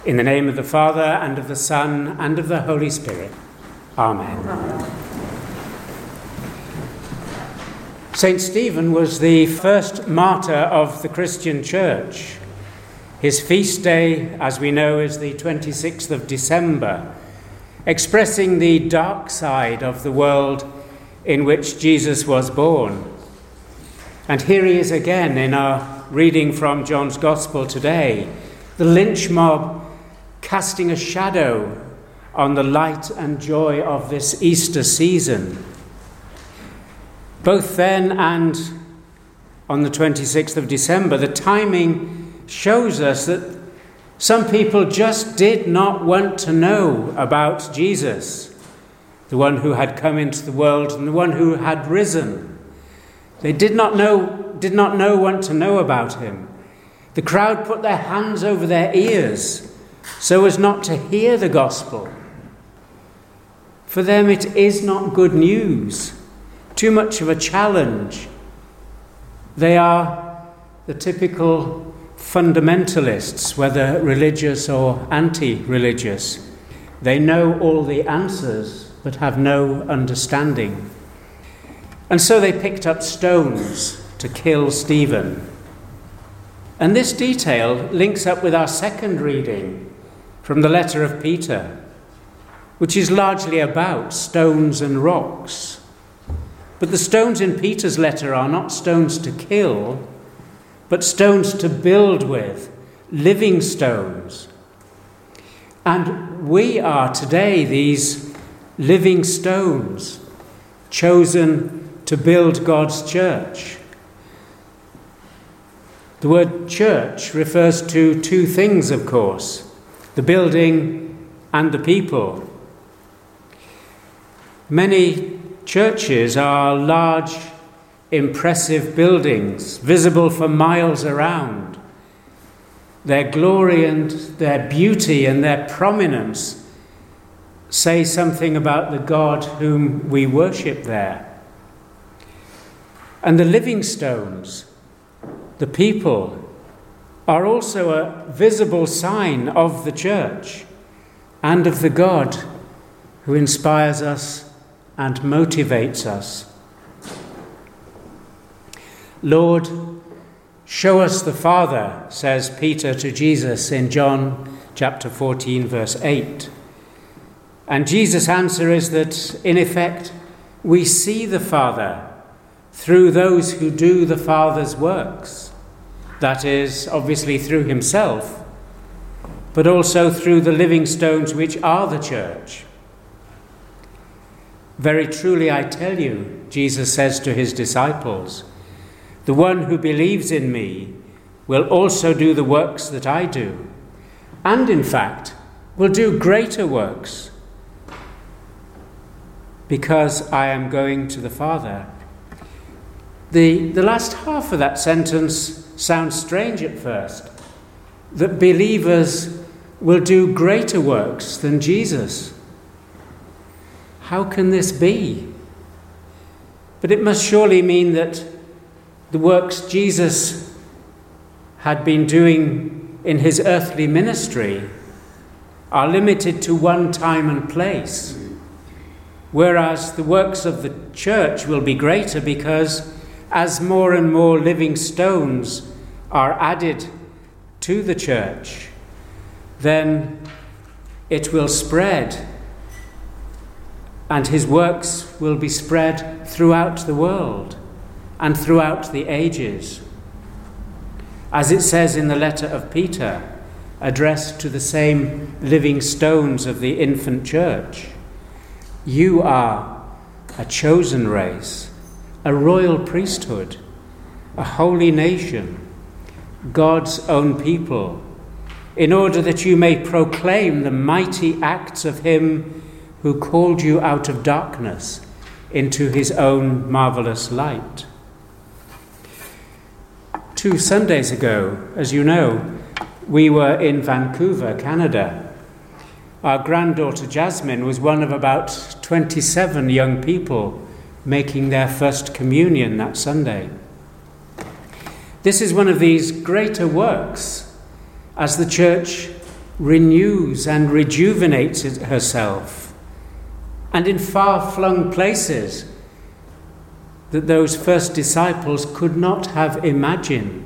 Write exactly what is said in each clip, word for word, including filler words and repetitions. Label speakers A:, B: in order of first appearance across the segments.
A: In the name of the Father, and of the Son, and of the Holy Spirit. Amen. Amen. Saint Stephen was the first martyr of the Christian Church. His feast day, as we know, is the twenty-sixth of December, expressing the dark side of the world in which Jesus was born. And here he is again in our reading from John's Gospel today, the lynch mob casting a shadow on the light and joy of this Easter season. Both then and on the twenty-sixth of December, the timing shows us that some people just did not want to know about Jesus, the one who had come into the world and the one who had risen. They did not know, did not know, want to know about him. The crowd put their hands over their ears so as not to hear the gospel. For them it is not good news, too much of a challenge. They are the typical fundamentalists, whether religious or anti-religious. They know all the answers but have no understanding. And so they picked up stones to kill Stephen. And this detail links up with our second reading from the letter of Peter, which is largely about stones and rocks. But the stones in Peter's letter are not stones to kill, but stones to build with, living stones. And we are today these living stones, chosen to build God's church. The word church refers to two things, of course, the building and the people. Many churches are large, impressive buildings, visible for miles around. Their glory and their beauty and their prominence say something about the God whom we worship there. And the living stones, the people, are also a visible sign of the church and of the God who inspires us and motivates us. Lord, show us the Father, says Peter to Jesus in John chapter fourteen, verse eight. And Jesus' answer is that, in effect, we see the Father through those who do the Father's works. That is, obviously through himself, but also through the living stones which are the church. Very truly I tell you, Jesus says to his disciples, the one who believes in me will also do the works that I do, and in fact will do greater works, because I am going to the Father. The, the last half of that sentence sounds strange at first, that believers will do greater works than Jesus. How can this be? But it must surely mean that the works Jesus had been doing in his earthly ministry are limited to one time and place, whereas the works of the church will be greater because as more and more living stones are added to the church, then it will spread, and his works will be spread throughout the world and throughout the ages. As it says in the letter of Peter, addressed to the same living stones of the infant church, you are a chosen race, a royal priesthood, a holy nation, God's own people, in order that you may proclaim the mighty acts of him who called you out of darkness into his own marvelous light. Two Sundays ago, as you know, we were in Vancouver, Canada. Our granddaughter Jasmine was one of about twenty-seven young people making their first communion that Sunday. This is one of these greater works as the church renews and rejuvenates herself, and in far-flung places that those first disciples could not have imagined.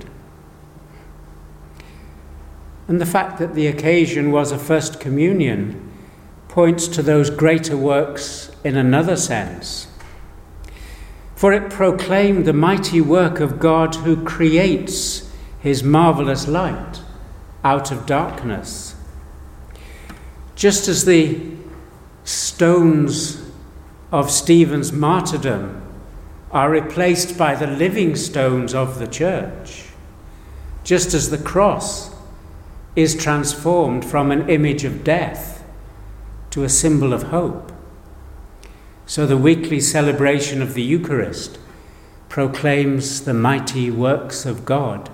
A: And the fact that the occasion was a first communion points to those greater works in another sense. For it proclaimed the mighty work of God who creates his marvelous light out of darkness. Just as the stones of Stephen's martyrdom are replaced by the living stones of the church, just as the cross is transformed from an image of death to a symbol of hope, so the weekly celebration of the Eucharist proclaims the mighty works of God.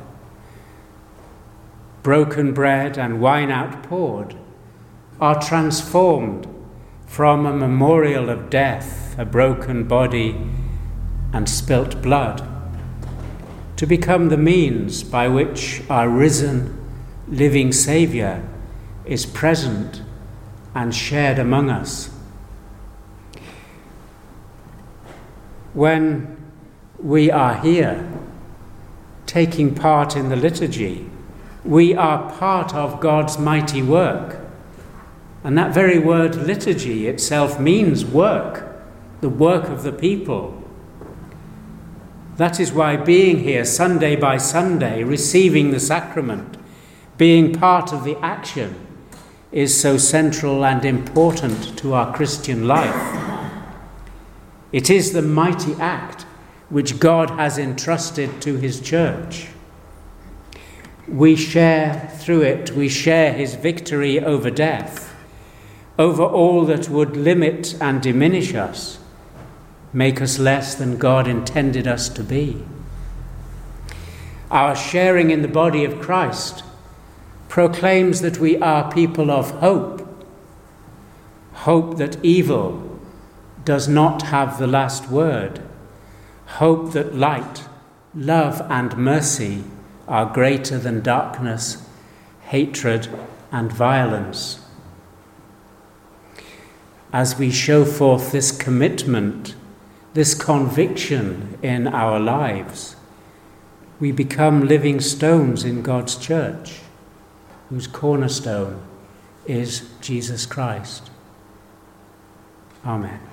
A: Broken bread and wine outpoured are transformed from a memorial of death, a broken body and spilt blood, to become the means by which our risen, living Saviour is present and shared among us. When we are here, taking part in the liturgy, we are part of God's mighty work. And that very word liturgy itself means work, the work of the people. That is why being here Sunday by Sunday, receiving the sacrament, being part of the action, is so central and important to our Christian life. It is the mighty act which God has entrusted to his church. We share through it, we share his victory over death, over all that would limit and diminish us, make us less than God intended us to be. Our sharing in the body of Christ proclaims that we are people of hope, hope that evil does not have the last word, hope that light, love and mercy are greater than darkness, hatred and violence. As we show forth this commitment, this conviction in our lives, we become living stones in God's church, whose cornerstone is Jesus Christ. Amen.